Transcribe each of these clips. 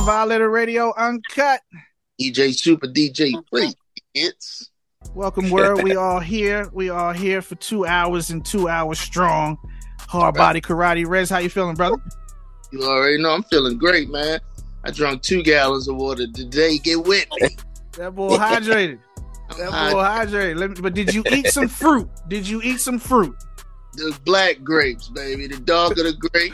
Violator Radio Uncut. DJ Super DJ Free. Welcome, world. We all here. We all here for 2 hours and 2 hours strong. Hard body karate. Rez, how you feeling, brother? You already know I'm feeling great, man. I drank 2 gallons of water today. Get with me. That boy hydrated. But did you eat some fruit? The black grapes, baby. The darker the grape,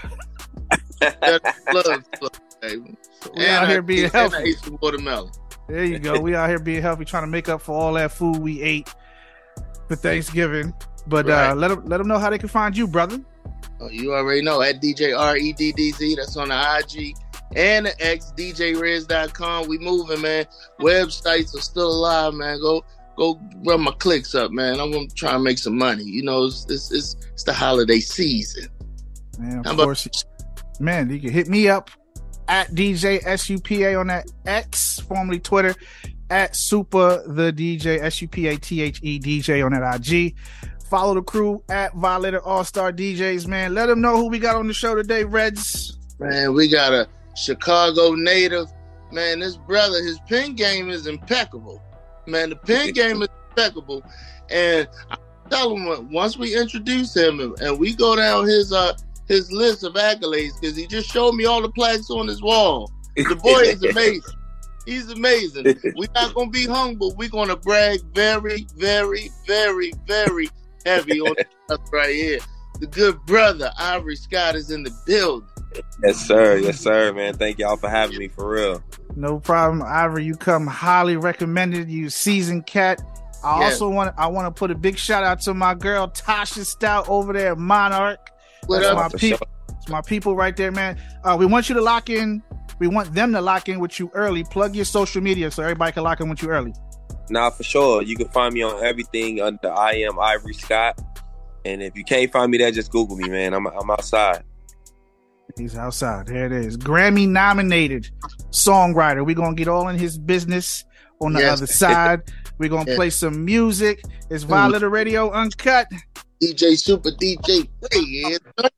the blood flow, baby. We out here being healthy. And I ate some watermelon. There you go. We out here being healthy, trying to make up for all that food we ate for Thanksgiving. But right. Let them know how they can find you, brother. Oh, you already know, at DJ REDDZ. That's on the IG and the X, DJRez.com. We moving, man. Websites are still alive, man. Go run my clicks up, man. I'm gonna try and make some money. You know, it's the holiday season. Man, of course. Man, you can hit me up at DJ SUPA on that X, formerly Twitter, at Super the DJ, SUPATHE DJ on that IG. Follow the crew at Violator All-Star DJs, man. Let them know who we got on the show today, Reds. Man, we got a Chicago native. Man, this brother, his pen game is impeccable. Man, the pen game is impeccable. And I tell him, once we introduce him and we go down his list of accolades, because he just showed me all the plaques on his wall. The boy is amazing. He's amazing. We're not going to be humble. We're going to brag very, very, very, very heavy on this right here. The good brother, Ivory Scott, is in the building. Yes, sir, man. Thank y'all for having me, for real. No problem, Ivory. You come highly recommended. You seasoned cat. I also want to put a big shout out to my girl Tasha Stout over there at Monarch. What up? It's my people right there, man. We want you to lock in. We want them to lock in with you early. Plug your social media so everybody can lock in with you early. Nah, for sure. You can find me on everything under I am Ivory Scott. And if you can't find me there, just Google me, man. I'm outside. He's outside. There it is. Grammy nominated songwriter. We're going to get all in his business on the other side. We're going to play some music. It's Violator Radio Uncut. DJ Super DJ Free.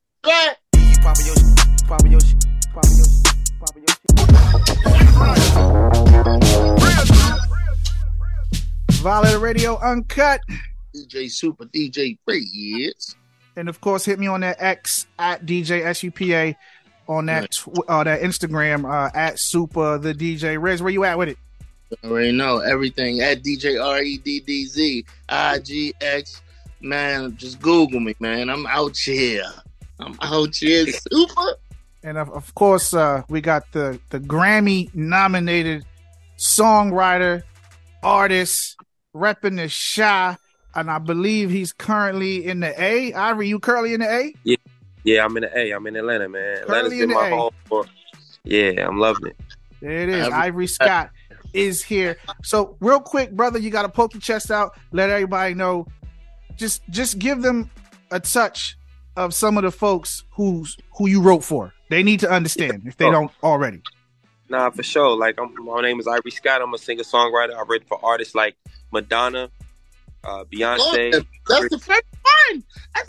Violator Radio Uncut. DJ Super DJ Free. And of course, hit me on that X at DJ SUPA, on that that Instagram at Super the DJ. Rez, where you at with it? I already know everything at DJ REDDZ, IGX. Man, just Google me, man. I'm out here. Super. And of course, we got the Grammy nominated songwriter, artist, repping the Shy. And I believe he's currently in the A. Ivory, you currently in the A? Yeah, I'm in the A. I'm in Atlanta, man. Currently Atlanta's been my home for. Yeah, I'm loving it. There it is. Ivory Scott is here. So real quick, brother, you got to poke your chest out. Let everybody know. Just give them a touch of some of the folks who you wrote for. They need to understand if they don't already. Nah, for sure. Like, my name is Ivory Scott. I'm a singer-songwriter. I've written for artists like Madonna, Beyonce. That's the first one.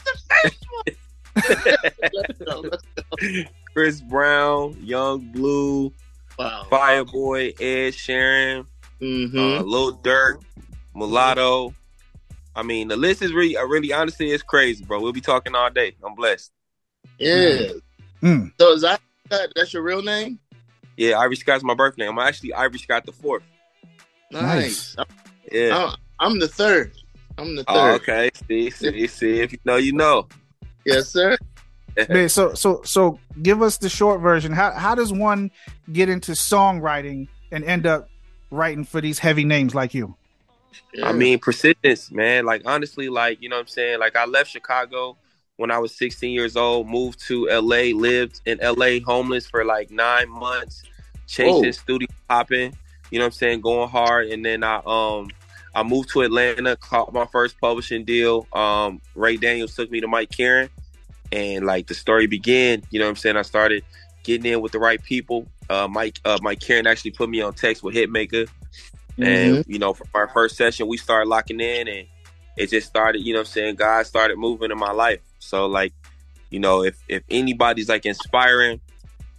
Let's go. Chris Brown, Young Blue, Fireboy, Ed Sheeran, Lil Durk, Mulatto. I mean, the list is really honestly, it's crazy, bro. We'll be talking all day. I'm blessed. Yeah. So is that's your real name? Yeah, Ivory Scott's my birth name. I'm actually Ivory Scott the 4th. Nice. Yeah. I'm the 3rd. Oh, okay. See. If you know, you know. Yes, sir. Man, so give us the short version. How does one get into songwriting and end up writing for these heavy names like you? Yeah. I mean, persistence, man. Like, honestly, like, you know what I'm saying? Like, I left Chicago when I was 16 years old, moved to LA, lived in LA homeless for like 9 months, chasing studio hopping, you know what I'm saying, going hard. And then I moved to Atlanta, caught my first publishing deal. Ray Daniels took me to Mike Karen, and like the story began, you know what I'm saying? I started getting in with the right people. Mike Karen actually put me on text with Hitmaker. And, you know, for our first session, we started locking in, and it just started, you know what I'm saying, God started moving in my life. So, like, you know, if anybody's, like, inspiring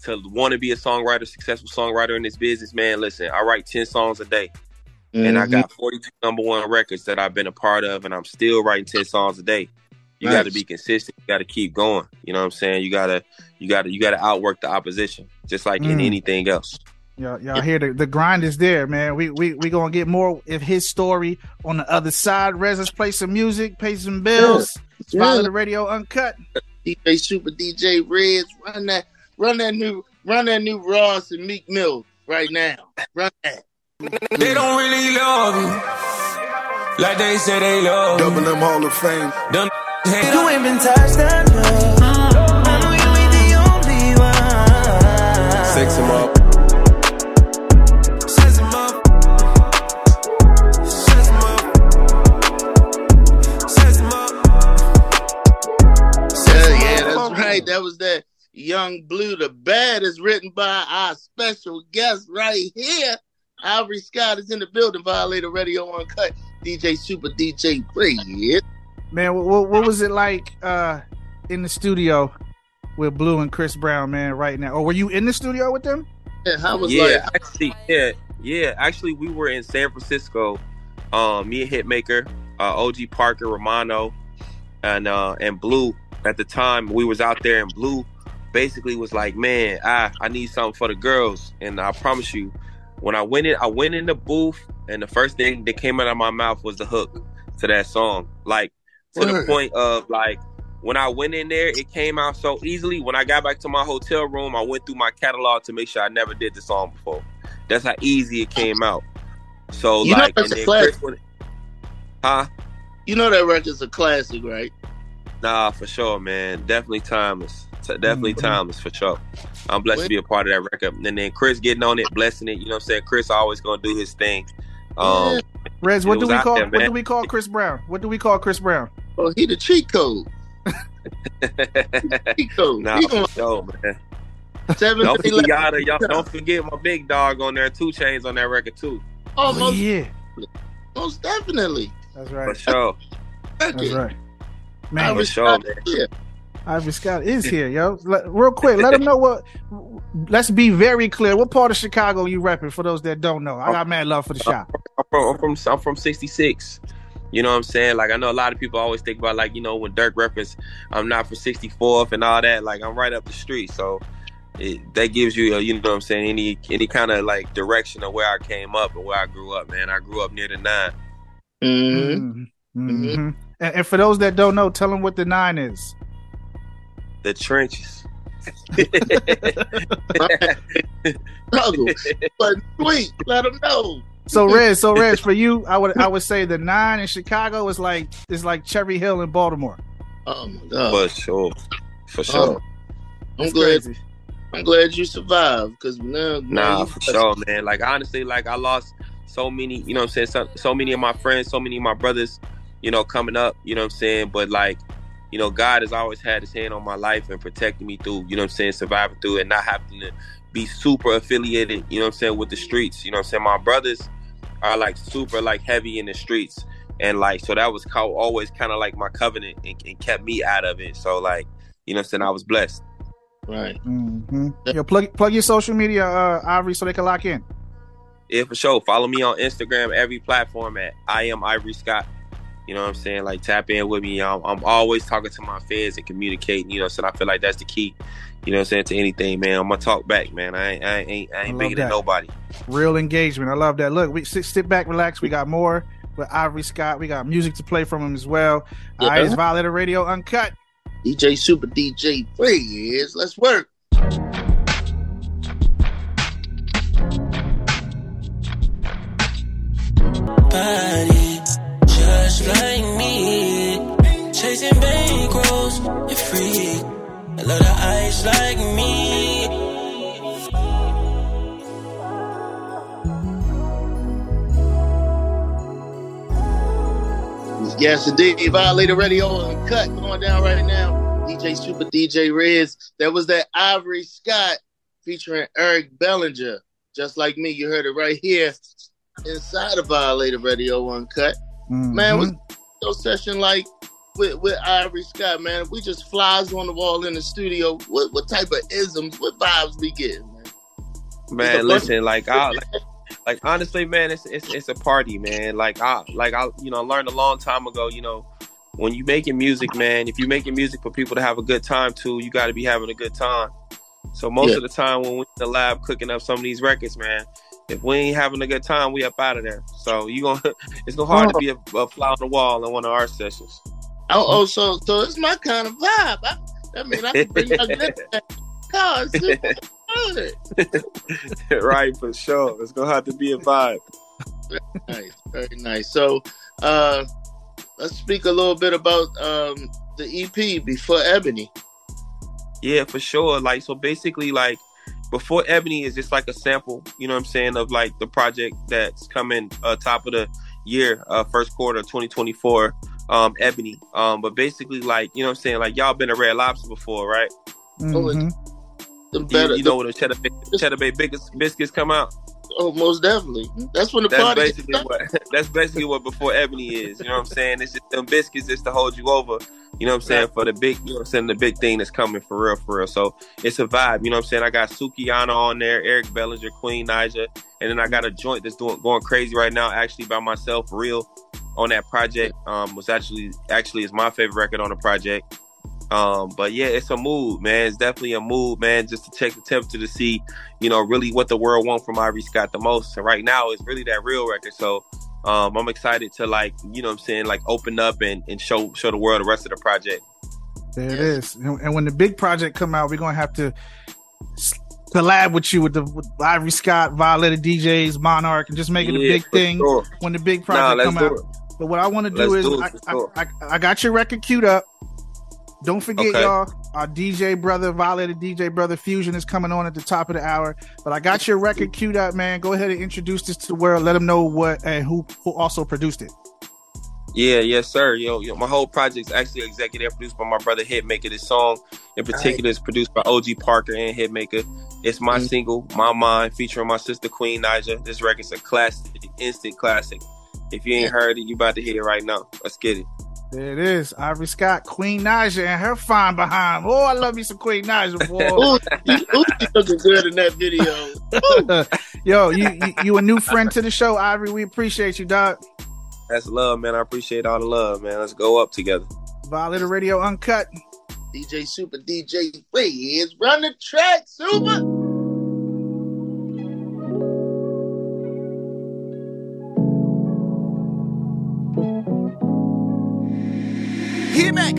to want to be a songwriter, successful songwriter in this business, man, listen, I write 10 songs a day. And I got 42 number one records that I've been a part of, and I'm still writing 10 songs a day. You got to be consistent. You got to keep going. You know what I'm saying? You gotta outwork the opposition, just like in anything else. Y'all hear the grind is there, man. We gonna get more of his story on the other side. Rez, let's play some music, pay some bills. Follow the Radio Uncut. DJ Super DJ Rez, run that new Ross and Meek Mill right now. Run that. They don't really love you like they say they love you. Double M Hall of Fame. You ain't been touched enough. I know you ain't the only one. Sex him up. Sex him up. Sex him up. Sex him up. Yeah, that's right. That was that Young Blue, the baddest, written by our special guest right here. Ivory Scott is in the building. Violator Radio Uncut. DJ Super DJ Rez. Man, what was it like in the studio with Blue and Chris Brown, man, right now? Or were you in the studio with them? Yeah, how was Actually, we were in San Francisco. Me and Hitmaker, OG Parker, Romano, and Blue. At the time, we was out there, and Blue basically was like, "Man, I need something for the girls." And I promise you, when I went in the booth, and the first thing that came out of my mouth was the hook to that song. Like, to the point of, like, when I went in there, it came out so easily. When I got back to my hotel room, I went through my catalog to make sure I never did the song before. That's how easy it came out. So, you like, know that's a classic. You know that record's a classic, right? Nah, for sure, man. Definitely timeless. Definitely timeless, for sure. I'm blessed to be a part of that record. And then Chris getting on it, blessing it. You know what I'm saying? Chris always going to do his thing. Rez, what do we call Chris Brown? What do we call Chris Brown? Oh, he the cheat code. Cheat code. Nah, for sure, man. Don't forget my big dog on there, 2 Chainz on that record too. Oh, most definitely. That's right. For sure. That's right. Man, for sure, man. Ivory Scott is here, yo. Real quick, let them know what. Let's be very clear. What part of Chicago you repping? For those that don't know, I got mad love for the shop. I'm from 66. You know what I'm saying? Like, I know a lot of people always think about, like, you know, when Dirk reference, I'm not from 64th and all that. Like, I'm right up the street, so that gives you, you know what I'm saying, any kind of, like, direction of where I came up and where I grew up, man. I grew up near the 9. And for those that don't know, tell them what the 9 is. The trenches. But sweet, let them know. So Rez, for you, I would say the 9 in Chicago is like Cherry Hill in Baltimore. Oh my God, for sure. I'm glad you survived, because for sure, man. Like, honestly, like, I lost so many, you know what I'm saying, so many of my friends, so many of my brothers, you know, coming up, you know what I'm saying, but, like, you know, God has always had his hand on my life and protecting me through, you know what I'm saying, surviving through it and not having to be super affiliated, you know what I'm saying, with the streets. You know what I'm saying? My brothers are, like, super, like, heavy in the streets. And, like, so that was always kind of like my covenant and kept me out of it. So, like, you know what I'm saying, I was blessed. Right. Yo, plug your social media, Ivory, so they can lock in. Yeah, for sure. Follow me on Instagram, every platform at I am Ivory Scott. You know what I'm saying? Like, tap in with me. I'm always talking to my fans and communicating. You know what I'm saying? I feel like that's the key. You know what I'm saying? To anything, man. I'm gonna talk back, man. I ain't bigger than nobody. Real engagement. I love that. Look, we sit back, relax. We got more with Ivory Scott. We got music to play from him as well. Yeah. It's Violator Radio Uncut. DJ Super DJ Rez. Let's work. Body just like me, chasing bankrolls, you're free. I love the ice like me. Yes, indeed. Violator Radio Uncut going down right now. DJ Super DJ Rez. That was that Ivory Scott featuring Eric Bellinger. Just like me, you heard it right here inside of Violator Radio Uncut. Man, was your session like with Ivory Scott, man. If we just flies on the wall in the studio, what type of isms, what vibes we getting, man? Man, listen, like honestly, man, it's a party, man. Like I learned a long time ago, when you making music, man, if you're making music for people to have a good time too, you got to be having a good time. So most of the time when we're in the lab cooking up some of these records, man, if we ain't having a good time, we up out of there. So it's no hard to be a fly on the wall in one of our sessions. So it's my kind of vibe. I mean, I can bring my good cars. Right, for sure. It's gonna have to be a vibe. Nice, very nice. So let's speak a little bit about the EP Before Ebony. Yeah, for sure. Like, so basically, like, Before Ebony is just like a sample, you know what I'm saying, of like the project that's coming top of the year, first quarter 2024, Ebony. But basically, like, you know what I'm saying, like, y'all been to Red Lobster before, right? Mm-hmm. You know when the Cheddar Bay biscuits come out? Oh, most definitely. That's when that's basically what Before Ebony is. You know what I'm saying? It's just them biscuits just to hold you over. You know what I'm saying? For the big, you know what I'm saying, the big thing that's coming for real. So it's a vibe. You know what I'm saying? I got Sukihana on there, Eric Bellinger, Queen Naija, and then I got a joint that's going crazy right now, actually by myself, Real, on that project. Was actually is my favorite record on the project. But yeah, it's a mood, man. It's definitely a mood, man, just to check the temperature to see, really what the world wants from Ivory Scott the most. And right now it's really that Real record. So I'm excited to, like, you know what I'm saying, like, open up and show the world the rest of the project. There it is. And when the big project come out, we're gonna have to collab with you with Ivory Scott, Violetta DJs, Monarch, and just make it a big thing when the big project come out. But what I want to do is I got your record queued up. Don't forget, y'all, our DJ brother, Violetta DJ brother Fusion is coming on at the top of the hour. But I got your record queued up, man. Go ahead and introduce this to the world. Let them know what and who also produced it. Yeah, yes, sir. Yo, my whole project's actually executive produced by my brother Hitmaker. This song in particular is produced by OG Parker and Hitmaker. It's my single, My Mind, featuring my sister Queen Naija. This record's a classic, instant classic. If you ain't heard it, you about to hear it right now. Let's get it. There it is. Ivory Scott, Queen Naija, and her fine behind. Oh, I love me some Queen Naija, boy. She looking good in that video. Yo, you a new friend to the show, Ivory. We appreciate you, dog. That's love, man. I appreciate all the love, man. Let's go up together. Violetta Radio Uncut. DJ Super, DJ Wiz, run the track, Super. Hit-Mac.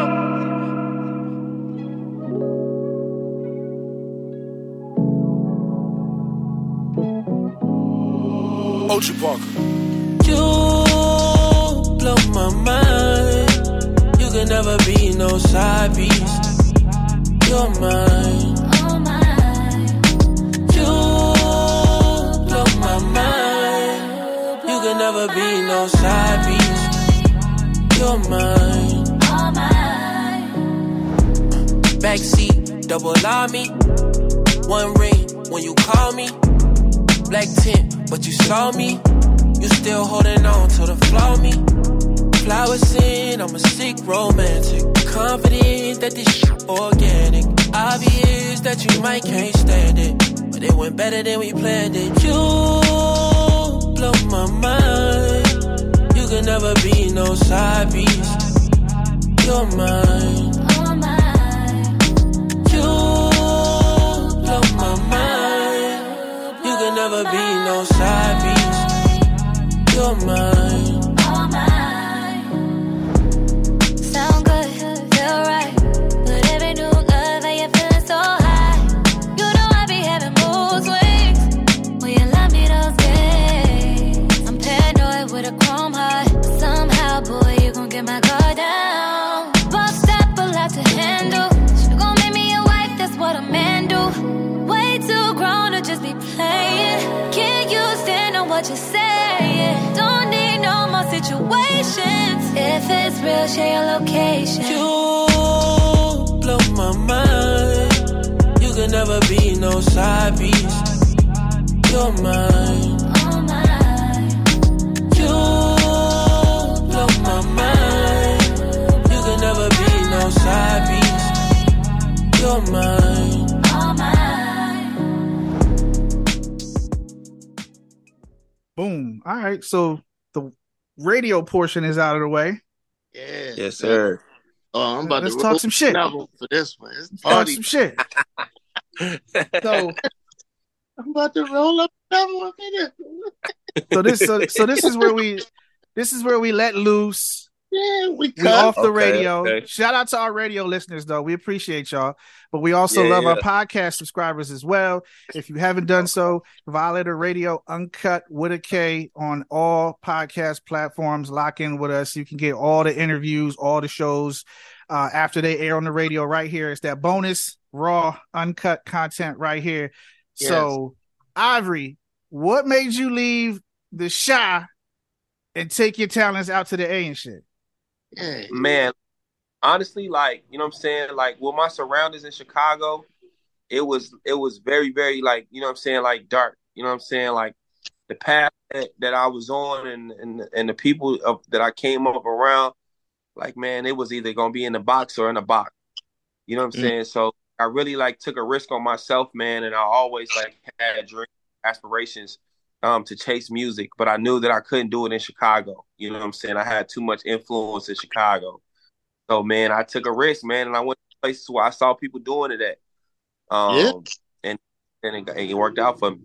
Ultra Parker. You blow my mind. You can never be no side piece. You're mine. Oh mine. You blow my mind. You can never be no side piece. You're mine. Oh mine. Backseat, double lie me. One ring when you call me. Black tint, but you saw me. You still holding on to the flaw me. Flowers in, I'm a sick romantic. Confident that this shit organic. Obvious that you might can't stand it, but it went better than we planned it. You blow my mind. You can never be no side piece. You're mine. Oh mine. You blow my mind. You can never be no side piece. You're mine. All mine. Sound good, feel right. But every new love, how you feeling so high? You know I be having mood swings when you love me those days. I'm paranoid with a chrome heart. But somehow, boy, you gon' get my guard down. Boss step, a lot to handle. You gon' make me your wife, that's what a man do. Way too grown to just be playing. Can't you stand on what you're saying? Don't need no more situations. If it's real, share your location. You blow my mind. You can never be no side piece. You're mine. Oh mine. You blow my mind. All right. So the radio portion is out of the way. Yeah. Yes, sir. Oh, I'm about Let's to talk roll some shit. level for this one. It's Talk party. some shit. So I'm about to roll up level for this. so this is where we let loose. Yeah, we We cut. off the Okay, radio. okay. Shout out to our radio listeners, though. We appreciate y'all. But we also Yeah, love our yeah. podcast subscribers as well. If you haven't done so, Violator Radio Uncut with a K on all podcast platforms. Lock in with us. You can get all the interviews, all the shows after they air on the radio right here. It's that bonus, raw, uncut content right here. Yes. So, Ivory, what made you leave the Shy and take your talents out to the A and shit? Yeah. Man, honestly, like, you know what I'm saying? Like, with my surroundings in Chicago, it was very, very, like, you know what I'm saying, like, dark. You know what I'm saying? Like, the path that I was on and the people that I came up around, like, man, it was either going to be in the box or in the box. You know what I'm saying? So I really, like, took a risk on myself, man, and I always, like, had dreams, aspirations to chase music, but I knew that I couldn't do it in Chicago. You know what I'm saying? I had too much influence in Chicago. So, man, I took a risk, man, and I went to places where I saw people doing it at. And it worked out for me.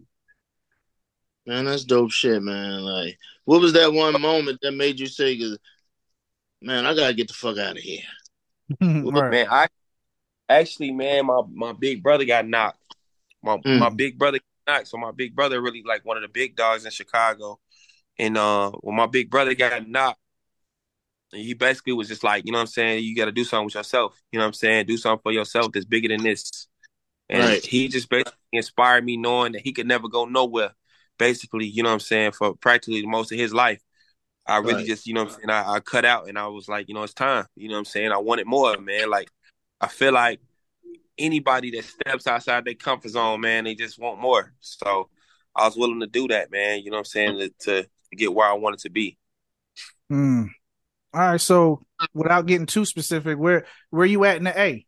Man, that's dope shit, man. Like, what was that one moment that made you say, man, I gotta get the fuck out of here? Right. Man, I actually, man, my big brother got knocked. My big brother got knocked. So my big brother really like one of the big dogs in Chicago. And when my big brother got knocked, he basically was just like, you know what I'm saying, you got to do something with yourself. You know what I'm saying? Do something for yourself that's bigger than this. And Right. he just basically inspired me knowing that he could never go nowhere. Basically, you know what I'm saying, for practically most of his life. I really Right. just, you know what I'm saying, I cut out and I was like, you know, it's time. You know what I'm saying? I wanted more, man. Like, I feel like anybody that steps outside their comfort zone, man, they just want more. So I was willing to do that, man. You know what I'm saying? To get where I wanted to be. All right. So without getting too specific, where you at in the A?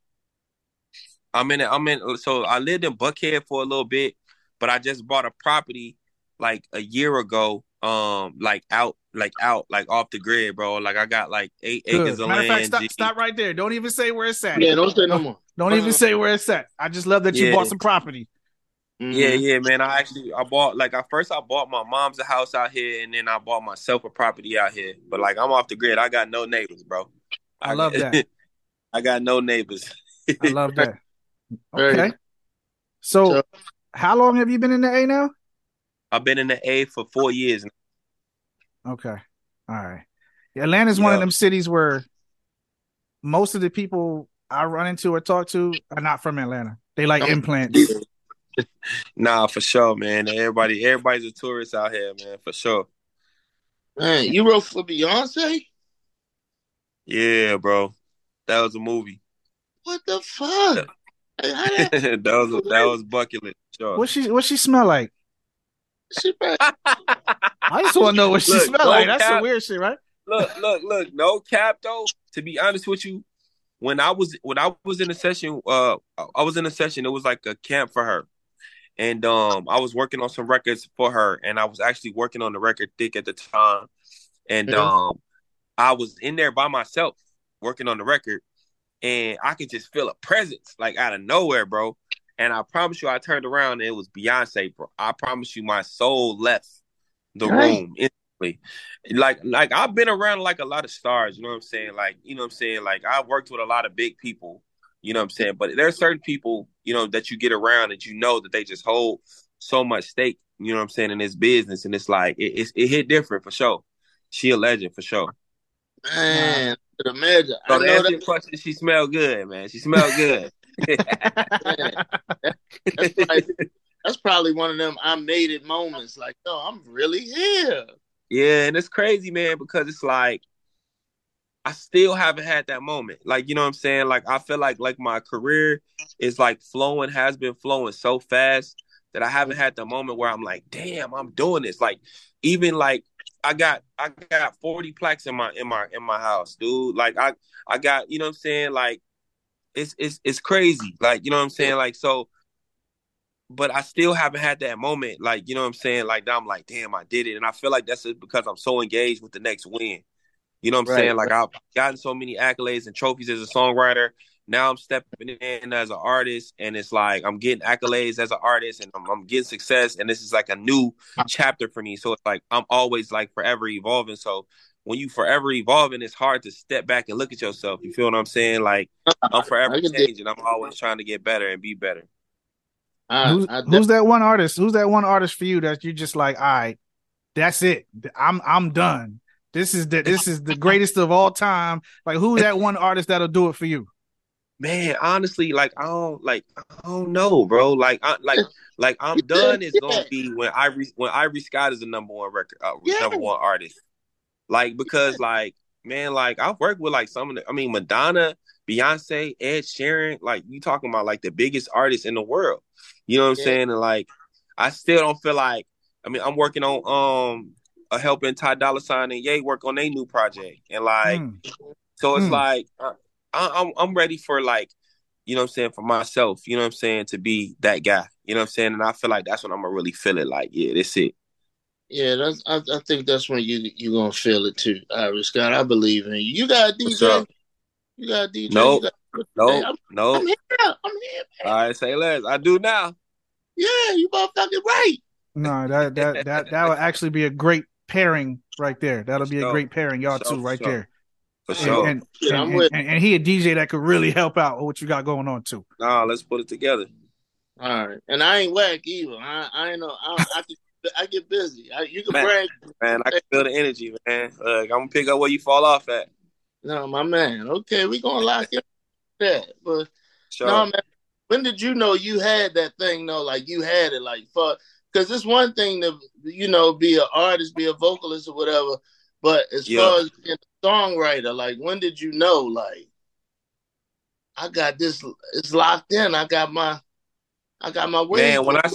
So I lived in Buckhead for a little bit, but I just bought a property like a year ago, like off the grid, bro. Like I got like 8 acres of Matter of land. fact, stop right there. Don't even say where it's at. Yeah, don't say no more. Don't even say where it's at. I just love that you Yeah. bought some property. Yeah, man. I bought I bought my mom's a house out here, and then I bought myself a property out here. But like I'm off the grid. I got no neighbors, bro. I love that. I got no neighbors. I love that. Very Okay. So how long have you been in the A now? I've been in the A for 4 years now. Okay. All right. Atlanta's one of them cities where most of the people I run into or talk to are not from Atlanta. They like implants. Nah, for sure, man. Everybody's a tourist out here, man, for sure. Man, you wrote for Beyonce? Yeah, bro. That was a movie. What the fuck? that was bucket list. Sure. What she smell like? She bad. I just want to know what she Look, smell no like. That's some cap. weird shit, right? Look. No cap though. To be honest with you, when I was in a session, It was like a camp for her, and I was working on some records for her, and I was actually working on the record Thick at the time, and I was in there by myself working on the record, and I could just feel a presence like out of nowhere, bro. And I promise you, I turned around and it was Beyonce, bro. I promise you, my soul left the room instantly. Like I've been around like a lot of stars, you know what I'm saying? Like, you know what I'm saying? Like I've worked with a lot of big people, you know what I'm saying? But there are certain people, you know, that you get around that you know that they just hold so much stake, you know what I'm saying, in this business. And it's like, it hit different for sure. She a legend for sure. Man, I could imagine. So I to know answer your question, she smelled good, man. She smelled good. that's probably one of them I made it moments. Like, yo, I'm really here. Yeah, and it's crazy, man, because it's like I still haven't had that moment. Like, you know what I'm saying? Like, I feel like my career is like has been flowing so fast that I haven't had the moment where I'm like, damn, I'm doing this. Like, even like I got 40 plaques in my house, dude. Like I got, you know what I'm saying? Like it's crazy. Like, you know what I'm saying? Like, so but I still haven't had that moment. Like, you know what I'm saying? Like, I'm like, damn, I did it. And I feel like that's just because I'm so engaged with the next win. You know what I'm Right. saying? Like, I've gotten so many accolades and trophies as a songwriter. Now I'm stepping in as an artist, and it's like I'm getting accolades as an artist, and I'm getting success, and this is like a new chapter for me. So it's like I'm always like forever evolving. So when you forever evolving, it's hard to step back and look at yourself. You feel what I'm saying? Like I'm forever I can dig- changing. I'm always trying to get better and be better. Who's that one artist? Who's that one artist for you that you just like, all right, that's it. I'm done. This is the greatest of all time. Like, who's that one artist that'll do it for you? Man, honestly, like I don't know, bro. Like I'm done is gonna be when Ivory Scott is the number one record, number one artist. Like, because like, man, like I've worked with like some of the, I mean, Madonna, Beyonce, Ed Sheeran, like you talking about like the biggest artists in the world. You know what I'm saying? And like, I still don't feel like, I mean, I'm working on helping Ty Dolla $ign and Ye work on their new project, and like, so it's like I'm ready for like, you know what I'm saying, for myself, you know what I'm saying, to be that guy, you know what I'm saying, and I feel like that's when I'm gonna really feel it. Like, yeah, that's it. Yeah, I think that's when you gonna feel it too, Ivory Scott. I believe in you. You got a DJ. You got a DJ. Nope. I'm here. I'm here, man. All right, say less. I do now. Yeah, you motherfucking right. No, that would actually be a great pairing right there. That'll be a great pairing, y'all two right there. For sure. And he a DJ that could really help out with what you got going on too. Nah, let's put it together. All right, and I ain't whack either. I ain't know. I get busy. You can brag. Man, I can feel the energy, man. I'm gonna pick up where you fall off at. No, my man. Okay, we gonna lock in that. But sure. No, man. When did you know you had that thing? No, like you had it, like for because it's one thing to be an artist, be a vocalist or whatever. But as far as being a songwriter, like when did you know? Like I got this. It's locked in. I got my way. Man, when I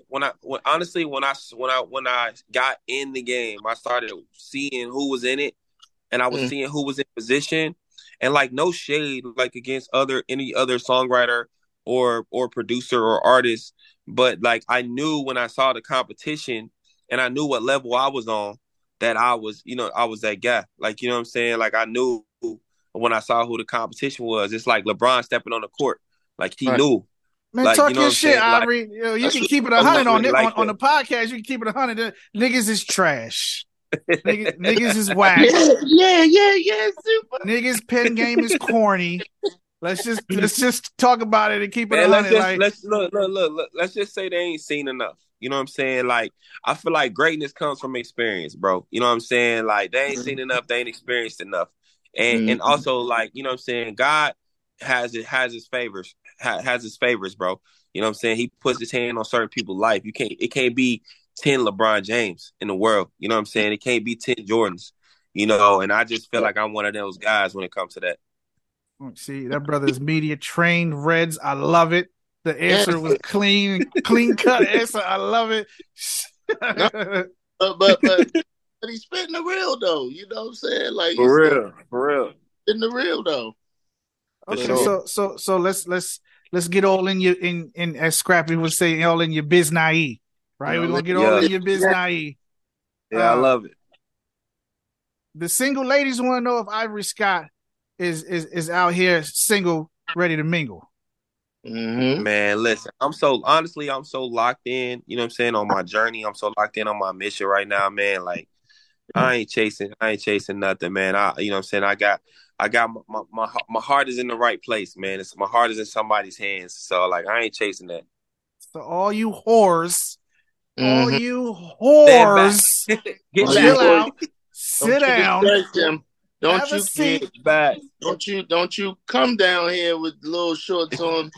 got in the game, I started seeing who was in it, and I was seeing who was in position, and like no shade, like against any other songwriter or producer or artist, but like I knew when I saw the competition, and I knew what level I was on, that I was that guy. Like, you know what I'm saying? Like I knew when I saw who the competition was. It's like LeBron stepping on the court, like he knew. Man, like, talk you know your shit, Ivory. Like, you can keep it 100 on the podcast. You can keep it 100. Niggas is trash. Niggas is whack. Yeah. Super. Niggas pen game is corny. Let's just talk about it and keep it 100. Let's just say they ain't seen enough. You know what I'm saying? Like, I feel like greatness comes from experience, bro. You know what I'm saying? Like, they ain't seen enough. They ain't experienced enough. And also, like, you know what I'm saying? God has his favors, bro. You know what I'm saying? He puts his hand on certain people's life. It can't be 10 LeBron James in the world. You know what I'm saying? It can't be 10 Jordans, and I just feel like I'm one of those guys when it comes to that. See, that brother is media trained. Reds, I love it. The answer was clean cut answer. I love it. but he's spitting the real though. You know what I'm saying? Like for real. In the real though. Okay, sure. so let's get all in your in as Scrappy would say, all in your biz naive, right? We're gonna get all in your biz naive. Yeah, I love it. The single ladies want to know if Ivory Scott is out here single, ready to mingle. Mm-hmm. Man, listen, I'm so locked in, you know what I'm saying, on my journey. I'm so locked in on my mission right now, man. Like I ain't chasing nothing, man. You know what I'm saying? I got my heart is in the right place, man. My heart is in somebody's hands. So like I ain't chasing that. So all you whores, get chill out, sit down. Don't you come down here with little shorts on.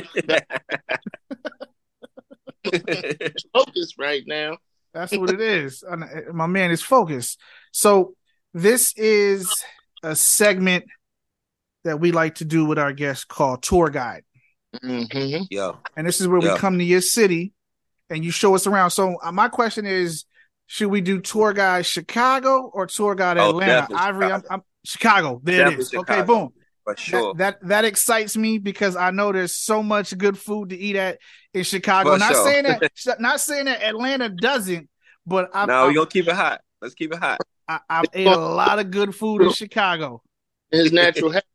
Focus right now. That's what it is. My man is focused. So this is a segment that we like to do with our guests called Tour Guide. Mm-hmm. Yeah. And this is where we come to your city and you show us around. So my question is, should we do Tour Guide Chicago or Tour Guide Atlanta? Ivory, Chicago. There it is. Chicago. Okay, boom. For sure. That excites me because I know there's so much good food to eat at in Chicago. For Not sure. saying that Atlanta doesn't, but we're gonna keep it hot. Let's keep it hot. I've ate a lot of good food in Chicago. His natural habitat.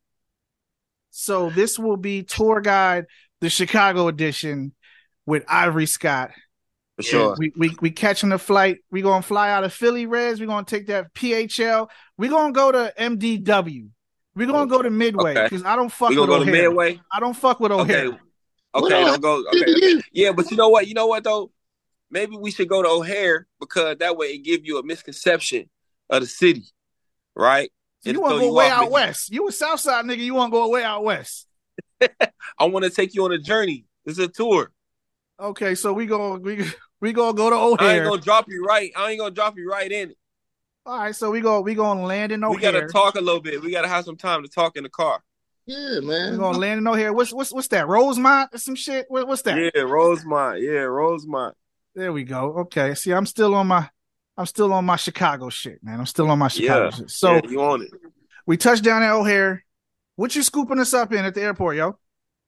So this will be tour guide, the Chicago edition with Ivory Scott. For sure. We catching the flight. We're gonna fly out of Philly, Reds. We're gonna take that PHL. We're gonna go to MDW. We're gonna go to Midway because I don't fuck with O'Hare. To Midway? I don't fuck with O'Hare. Okay, don't go. Okay. Yeah, but you know what? You know what though? Maybe we should go to O'Hare because that way it give you a misconception of the city, right? So you want to go way out west? You a Southside nigga? You want to go way out west? I want to take you on a journey. This is a tour. Okay, so we gonna go to O'Hare. I ain't gonna drop you right in it. All right, so we gonna land in O'Hare. We gotta talk a little bit. We gotta have some time to talk in the car. Yeah, man. We're gonna land in O'Hare. What's that? Rosemont or some shit? What's that? Yeah, Rosemont. Yeah, Rosemont. There we go. Okay. See, I'm still on my Chicago shit, man. I'm still on my Chicago shit. So you on it. We touched down at O'Hare. What you scooping us up in at the airport, yo?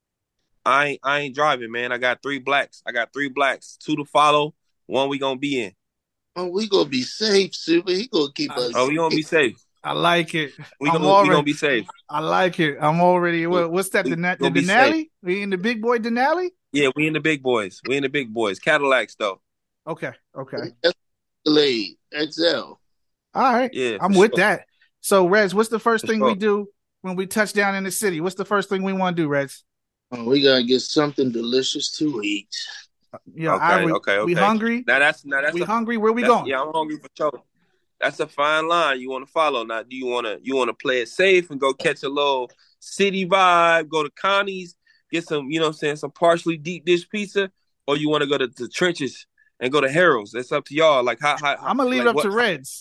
I ain't driving, man. I got 3 blacks. 2 to follow. 1 we gonna be in. Oh, we gonna be safe, Super. He gonna keep us. Oh, we gonna be safe. I like it. We gonna be safe. I like it. I'm already. What's that? The Denali? We in the big boy Denali? Yeah, we in the big boys. Cadillacs though. Okay. Escalade XL. All right. Yeah, I'm with that. So, Rez, what's the first thing we do when we touch down in the city? What's the first thing we want to do, Rez? Oh, we gotta get something delicious to eat. Yeah. Okay. We hungry? That's we hungry. Where we going? Yeah, I'm hungry for sure. That's a fine line you want to follow. Now, do you want to play it safe and go catch a little city vibe, go to Connie's, get some, some partially deep dish pizza, or you want to go to the trenches and go to Harold's? That's up to y'all. Like how I'm gonna leave it up to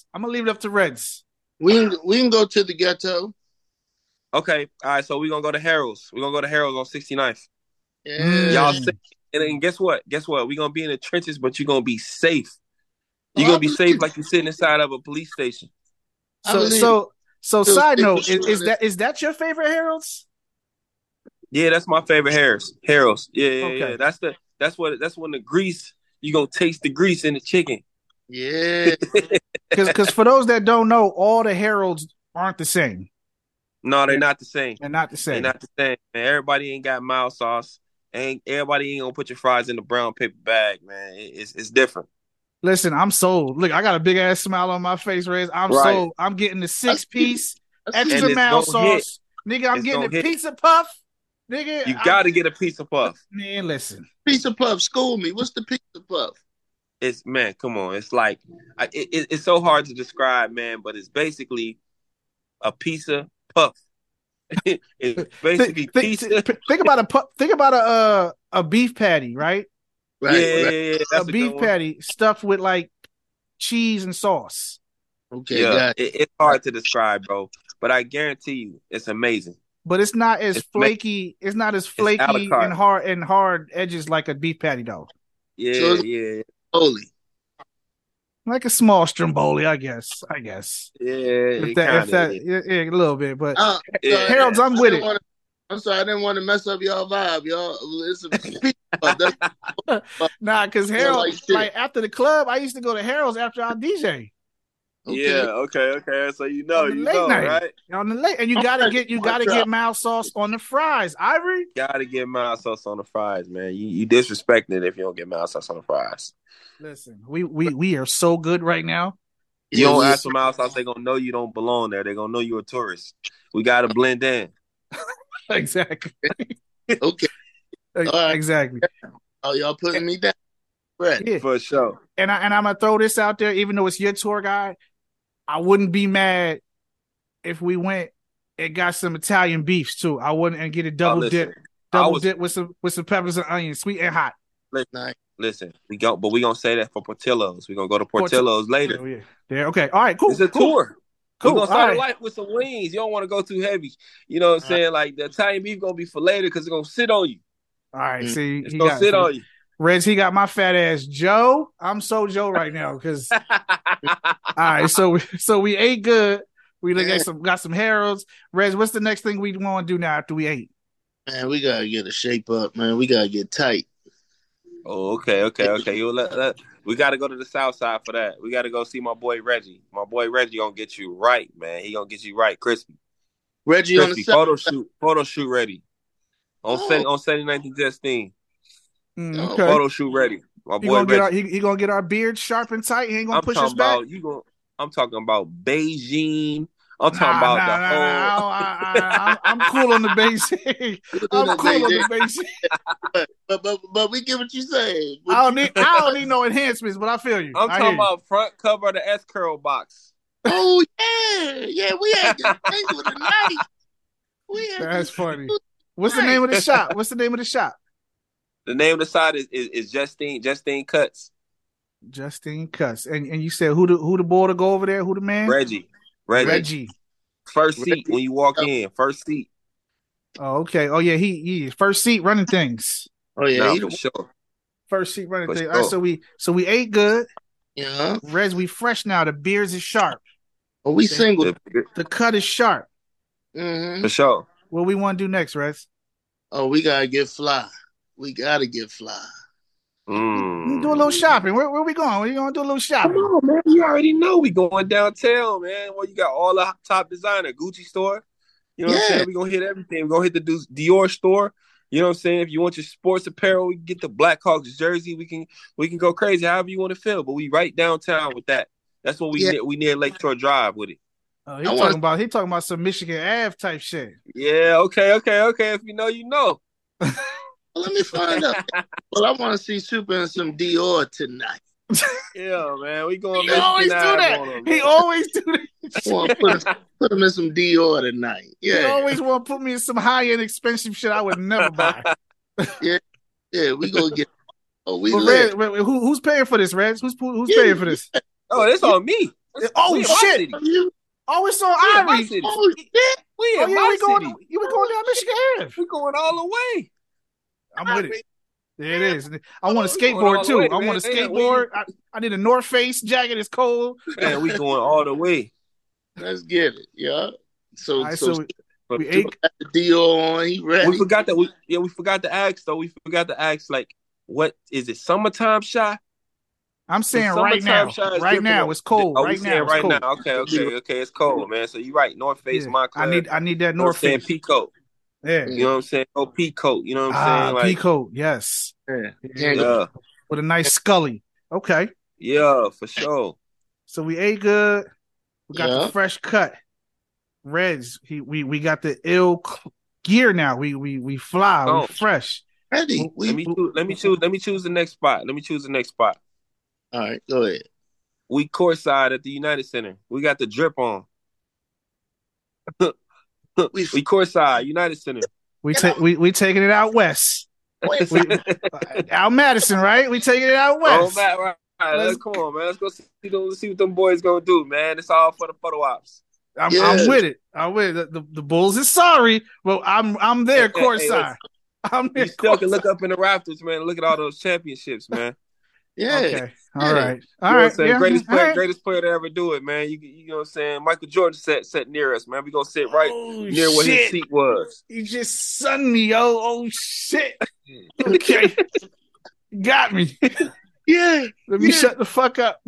Reds. We can go to the ghetto. Okay, all right. So we're gonna go to Harold's. We're gonna go to Harold's on 69th. Yeah. Y'all safe. And then guess what? We're gonna be in the trenches, but you're gonna be safe. You're gonna be safe like you're sitting inside of a police station. So side note, is that your favorite Harold's? Yeah, that's my favorite Harold's. Yeah. That's when the grease, you gonna taste the grease in the chicken. Yeah. Because for those that don't know, all the Harold's aren't the same. No, they're not the same. They're not the same. Man, everybody ain't got mild sauce. Everybody ain't gonna put your fries in the brown paper bag, man. It's different. Listen, I'm sold. Look, I got a big ass smile on my face, Rez. I'm sold. I'm getting the 6-piece extra mild sauce. Nigga, I'm getting the pizza puff. Nigga, you gotta get a pizza puff. Man, listen. Pizza puff, school me. What's the pizza puff? Come on. It's like it's so hard to describe, man, but it's basically a pizza puff. It's basically pizza. Think about a beef patty, right? Right. Yeah. A beef patty stuffed with like cheese and sauce. Okay, yeah. It's hard to describe, bro, but I guarantee you, it's amazing. But it's not as flaky. It's not as flaky and hard edges like a beef patty, though. Yeah. Holy. Like a small stromboli, I guess. Yeah, a little bit. But Harold's, I'm with it. I'm sorry, I didn't want to mess up y'all vibe, y'all. Nah, because Harold, like after the club, I used to go to Harold's after our DJ. Okay. Yeah, okay. So you know, right? On the late, and you gotta get mild sauce on the fries. Ivory, gotta get mild sauce on the fries, man. You disrespecting it if you don't get mild sauce on the fries. Listen, we are so good right now. You don't ask for mild sauce, they gonna know you don't belong there. They gonna know you're a tourist. We gotta blend in. Exactly. Okay. Right. Exactly. Oh, y'all putting me down. Right. Yeah. For sure. And I'm gonna throw this out there, even though it's your tour guide, I wouldn't be mad if we went and got some Italian beefs too. I wouldn't and get a double dip with some peppers and onions, sweet and hot. Listen, we gonna say that for Portillo's. We're gonna go to Portillo's later. Oh, yeah. Yeah. Okay. All right. Cool. It's a tour. Cool. We're gonna start life with some wings. You don't want to go too heavy. You know what I'm saying? Like the Italian beef gonna be for later because it's gonna sit on you. All right. See, it's gonna sit on you. Reds, he got my fat ass Joe. I'm so Joe right now because all right. So we ate good. We got some Harold's. Rez, what's the next thing we want to do now after we ate? Man, we gotta get a shape up, man. We gotta get tight. Oh, okay. We got to go to the South Side for that. We got to go see my boy Reggie. My boy Reggie gonna get you right, man. He gonna get you right, crispy. Reggie on the side. Photo shoot ready. On 79th and Justine. Okay. Photo shoot ready. My boy Reggie. He gonna get our beard sharp and tight. He ain't gonna push us back. I'm talking about Beijing. I'm talking about the whole. I'm cool on the Beijing. I'm cool on the Beijing. But we get what you say. I don't need no enhancements, but I feel you. I'm talking about front cover of the S Curl box. Oh yeah. We had this thing with a knife. That's funny. What's the name of the shop? The name of the site is Justine Cuts. Justine Cuts. And you said who the boy to go over there? Who the man? Reggie. First seat when you walk in. First seat. Oh, okay. Oh yeah, he is first seat running things. Oh yeah, for sure. First seat running things. Sure. All right, so we ate good. Yeah. Rez, we fresh now. The beers is sharp. Oh, we single. The cut is sharp. Mm-hmm. For sure. What we want to do next, Rez? Oh, we gotta get fly. We gotta get fly. Do a little shopping. Where we going? We gonna do a little shopping? Come on, man. You already know we going downtown, man. Well, you got all the top designer, Gucci store. You know what I'm saying? We gonna hit everything. We gonna hit the Dior store. You know what I'm saying? If you want your sports apparel, we can get the Blackhawks jersey. We can go crazy however you want to feel. But we right downtown with that. That's what we near Lakeshore Drive with it. He talking about some Michigan Ave type shit. Yeah. Okay. If you know, you know. Let me find out. Well, I want to see Super in some Dior tonight. Yeah, man. We going. He always do that. He always do that. I want to put him in some Dior tonight. Yeah. He always want to put me in some high end expensive shit I would never buy. Yeah. We gonna get. Oh, we Red, who's paying for this, Reds? Who's paying for this? Oh, it's on me. Oh shit! Oh, it's on Ivory. Oh shit! We going down Michigan Ave. We going all the way. I'm with it. There it is. I want a skateboard too. I want a skateboard. I need a North Face jacket. It's cold. Man, we going all the way. Let's get it. Yeah. So we ate the Dior on. He ready. We forgot that. We forgot to ask though. We forgot to ask like, what is it? Summertime Shy? I'm saying right now. Right now it's cold. Right now. Right now. Okay. It's cold, man. So you're right. North Face, my club. I need that North Face peacoat. Yeah. You know what I'm saying? Oh, peacoat. You know what I'm saying? Like, peacoat. Yes. Yeah. With a nice Scully. Okay. Yeah, for sure. So we ate good. We got the fresh cut. Reds. We got the ill gear now. We fly. We fresh. Ready. Let me choose the next spot. All right, go ahead. We courtside at the United Center. We got the drip on. We courtside, United Center. We taking it out west. Out Madison, right? We taking it out west. Oh, Matt, right. Come on, man. Let's go see what them boys gonna do, man. It's all for the photo ops. I'm with it. The Bulls is sorry, but I'm there courtside. I'm there. You still can look up in the rafters, man. Look at all those championships, man. Yeah. Okay. All right. Greatest player to ever do it, man. You know what I'm saying? Michael Jordan sat near us, man. We gonna sit right near where his seat was. You just sunned me, yo. Oh shit. Okay. Got me. Yeah. Let me shut the fuck up.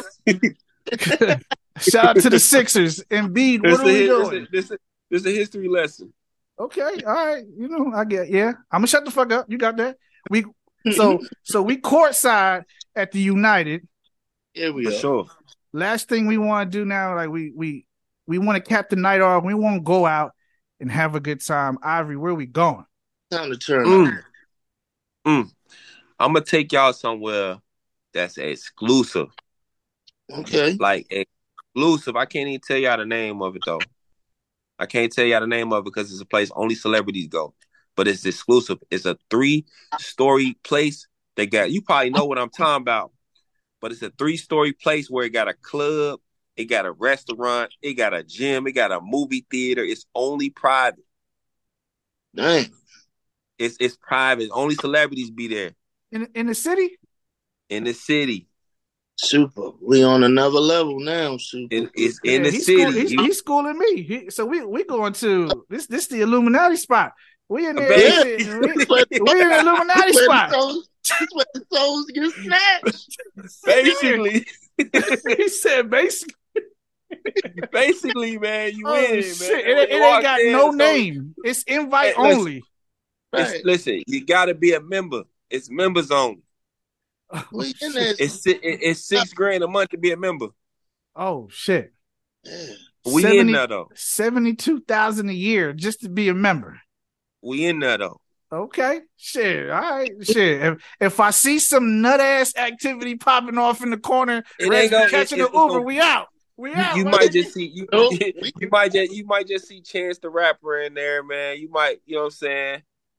Shout out to the Sixers. Embiid, what are we doing? This is a history lesson. Okay. All right. You know, I get I'm gonna shut the fuck up. You got that? So we courtside at the United. Yeah, we are. Sure. Last thing we want to do now, like we want to cap the night off. We want to go out and have a good time. Ivory, where we going? Time to turn up. I'm gonna take y'all somewhere that's exclusive. Okay. Like exclusive. I can't even tell y'all the name of it though. I can't tell y'all the name of it because it's a place only celebrities go. But it's exclusive. It's a 3-story place. You probably know what I'm talking about. But it's a 3-story place where it got a club, it got a restaurant, it got a gym, it got a movie theater. It's only private. Dang. It's private. Only celebrities be there. In the city? In the city. Super. We on another level now, Super. It's in Yeah, the he's city. he's schooling me. So we going to this the Illuminati spot. We in there. Baby. We in Where the Illuminati spot. the souls get snatched. Basically, He said basically. basically, man, you Oh win, shit! man. It ain't got no name. It's invite Hey, listen. only. Right. Listen, you got to be a member. It's members only. We in there. It's $6,000 a month to be a member. Oh shit! Yeah. We in there though. 72,000 a year just to be a member. We in there though. Okay, shit. All right, shit. If I see some nut ass activity popping off in the corner, It Reds ain't gonna- catching it's the Uber, gonna- we out. We out. You man. might just see you. Nope. You might just see Chance the Rapper in there, man. You might, you know what I'm saying?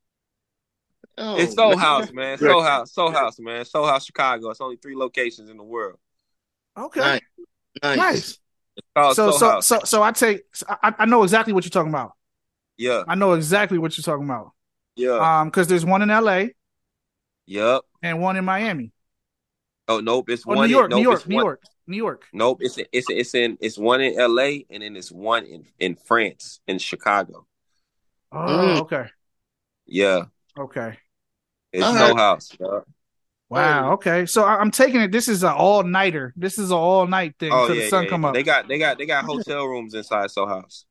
Oh, It's Soul man. House, man. Soul House, man. Soul House, Chicago. It's only 3 locations in the world. Okay, Nice. nice. It's called Soul House. So I know exactly what you're talking about. Yeah, I know exactly what you're talking about. yeah, Because there's one in LA yep. and one in Miami. Oh nope, it's Oh, one. New York, Nope, New York, it's New one- York, New York. Nope, it's one in LA and then it's one in France, in Chicago. Oh, okay, Yeah, okay. it's All Soul right. House. Yeah. Wow. Okay. So I'm taking it. This is an all nighter. This is an all night thing Oh until yeah, the sun yeah, come yeah. up. They got hotel rooms inside Soul House.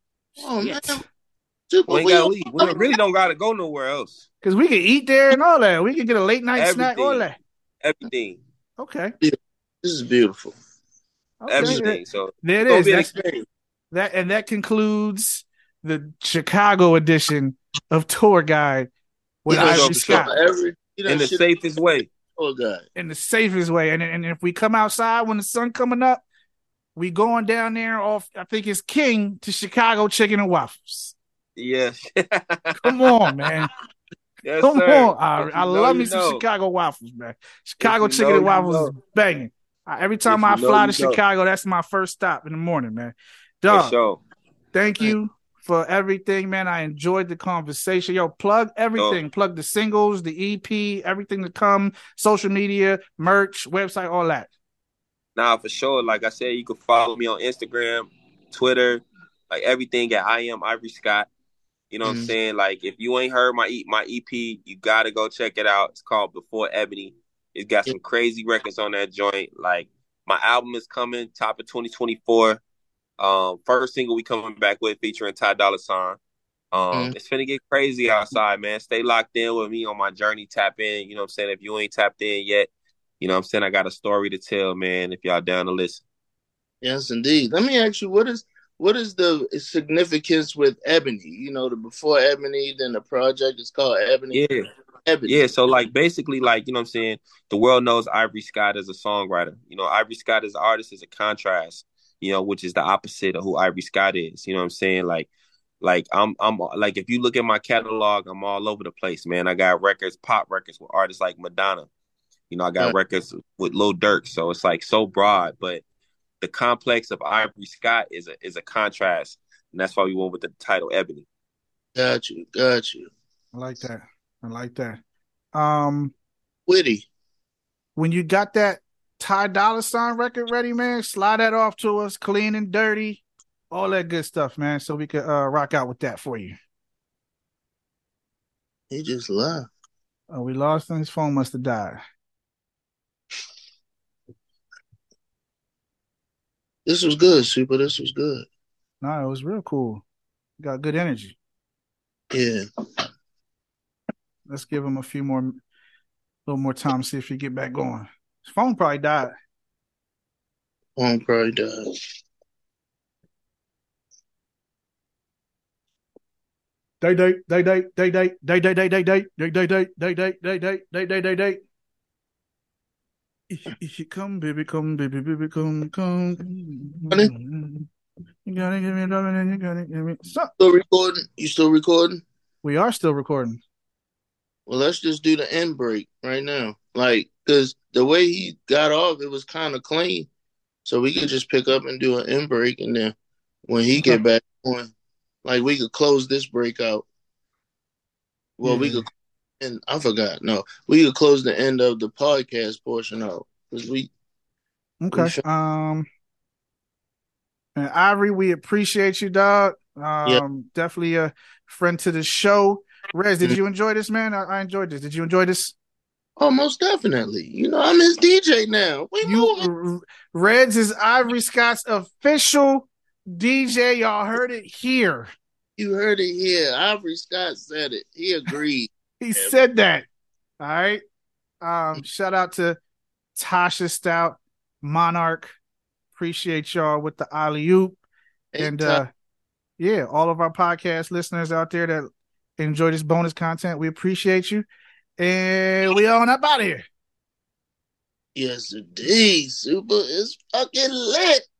Oh, man. Shit. Super. We ain't gotta leave. We really don't gotta go nowhere else. Because we can eat there and all that. We can get a late night snack, all Everything, that. everything, Okay. This is beautiful. Okay. everything. So There it it's gonna is. be an That's, experience. that concludes the Chicago edition of Tour Guide with You know, Ivory for Scott In the safest way. Oh, God. in the safest way. And if we come outside when the sun coming up, we going down there off. I think it's King to Chicago Chicken and Waffles. Yes. Come on, man. Yes, Come sir. on. If I you know, love you me some know. Chicago waffles, man. Chicago If you chicken know, and you waffles know. is banging. Every time If I you know, fly you to know. Chicago, that's my first stop in the morning, man. For Dog, sure. thank you for everything, man. I enjoyed the conversation. Yo, plug everything. Plug the singles, the EP, everything to come, social media, merch, website, all that. Nah, for sure. Like I said, you can follow me on Instagram, Twitter, like everything at I am Ivory Scott. You know what I'm saying? Like if you ain't heard my EP, you gotta go check it out. It's called Before Ebony. It's got some crazy records on that joint. Like my album is coming, top of 2024. First single we coming back with featuring Ty Dolla $ign. It's finna get crazy outside, man. Stay locked in with me on my journey. Tap in. You know what I'm saying? If you ain't tapped in yet, you know what I'm saying? I got a story to tell, man, if y'all down to listen. Yes, indeed. Let me ask you, what is the significance with Ebony? You know, the Before Ebony, then the project is called Ebony. Yeah. Ebony. Yeah, so like basically like, you know what I'm saying, the world knows Ivory Scott as a songwriter. You know, Ivory Scott as an artist is a contrast, you know, which is the opposite of who Ivory Scott is. You know what I'm saying? Like I'm like if you look at my catalog, I'm all over the place, man. I got records, pop records with artists like Madonna. You know, I got records with Lil Durk. So it's like so broad, but the complex of Ivory Scott is a contrast. And that's why we went with the title Ebony. Got you. I like that. Witty. When you got that Ty Dolla $ign record ready, man, slide that off to us, clean and dirty, all that good stuff, man, so we could rock out with that for you. He just left. Oh, we lost him. His phone must have died. This was good, Super. This was good. No, it was real cool. Got good energy. Yeah. Let's give him a little more time to see if he get back going. His phone probably died. One probably does. Day. Come, baby, come. You gotta give me love and you gotta give me something. Still recording? You still recording? We are still recording. Well, let's just do the end break right now. Like, because the way he got off, it was kind of clean. So we could just pick up and do an end break. And then when he get back on, like, we could close this break out. Well, we could, and I forgot. No, we could close the end of the podcast portion out. Because Okay. And Ivory, we appreciate you, dog. Definitely a friend to the show. Rez, did you enjoy this, man? I enjoyed this. Did you enjoy this? Oh, most definitely. You know, I'm his DJ now. We moving. Reds is Ivory Scott's official DJ. Y'all heard it here. You heard it here. Ivory Scott said it. He agreed. He said that. All right. Shout out to Tasha Stout, Monarch. Appreciate y'all with the alley-oop. And all of our podcast listeners out there that enjoy this bonus content, we appreciate you. And we on up out of here. Yes, indeed. Super is fucking lit.